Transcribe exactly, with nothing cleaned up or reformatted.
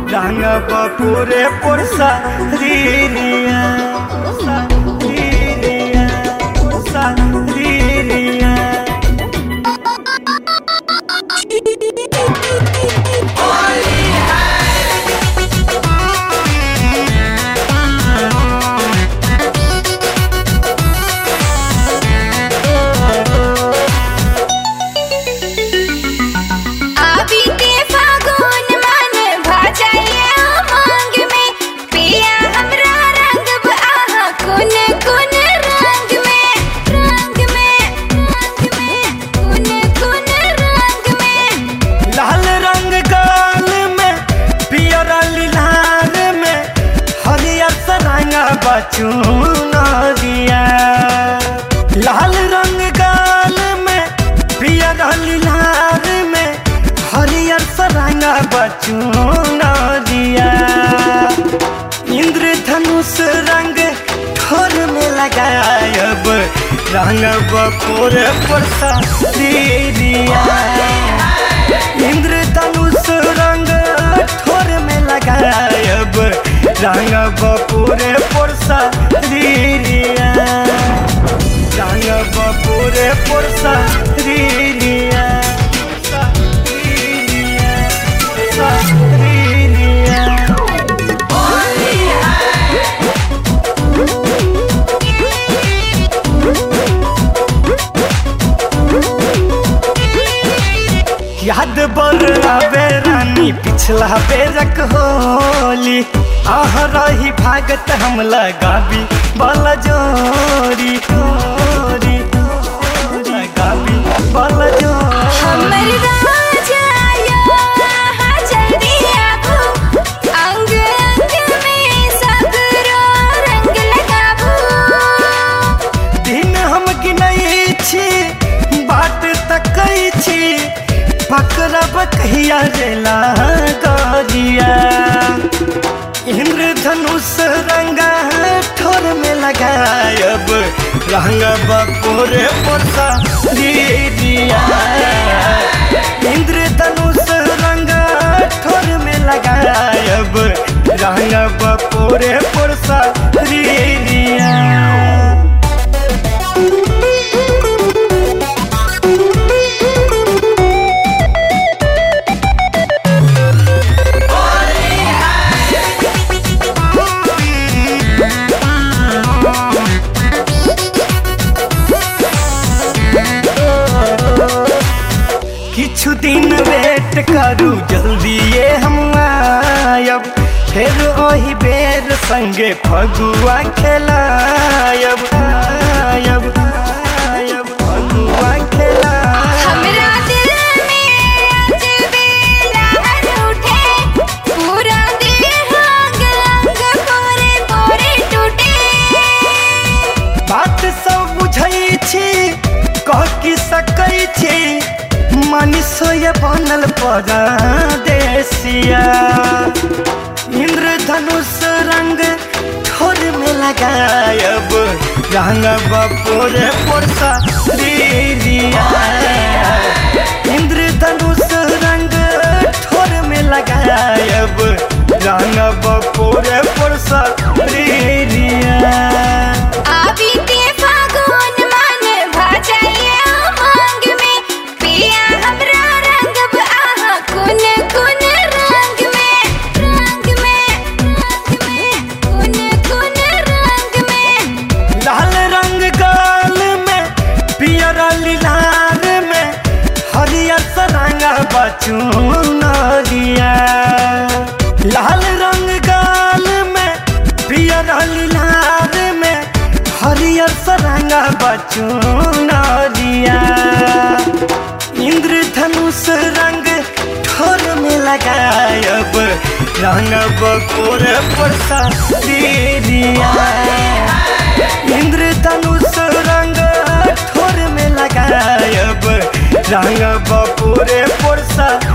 रंगब पूरे पुरसा रीरिया रीरिया पुरसा रीरिया। चुनरिया लाल रंग गाल में पियर लाल में हरियर सरंगा बचुनरिया। इंद्रधनुष रंग ठोर में लगायब रंगब पूरे पुरसा रीरिया। इंद्रधनुष रंग ठोर में लगायब रंगब पूरे पुरसा रीरिया रंगब पूरे पुरसा रीरिया रीरिया पुरसा रीरिया। याद बल आवे रानी पिछला बेरक होली आह रही भागत हम लगाबी बल जोरी जोरी लगाबी बल जोरी। दिन हम गिनई छी बाट तकई छी पकड़ब कहिया रेला गरिया। इंद्रधनुष रंगा ठोर में लगायब रंगब पूरे पुरसा रीरिया। इंद्रधनुष रंगा ठोर में लगायब रंगब पूरे पुरसा रीरिया। किछु दिन वेट करू जल्दी ये हम आयब फिर ओही बेर संगे फगुआ खेलायब आयब आयब फगुआ खेलायब। हमरा दिल में आज बेलहर उठे पूरा दिल अंग अंग पोरे पोरे टूटे। बात सब बुझै छी कह की सकै छी मनुष्य बनल परदेसिया। इंद्रधनुष रंग ठोर में लगायब रंगब पूरे पुरसा रीरिया। इंद्रधनुष रंग ठोर में लगायब रंगब पूरे पुरसा रीरिया। चुनरिया लाल रंग गाल में पियर लाल में हरियर सरंगा बचुनरिया। इंद्रधनुष रंग ठोर में लगायब रंगब पूरे पुरसा रीरिया। इंद्रधनुष रंग ठोर में लगायब रंगब पूरे पुरसा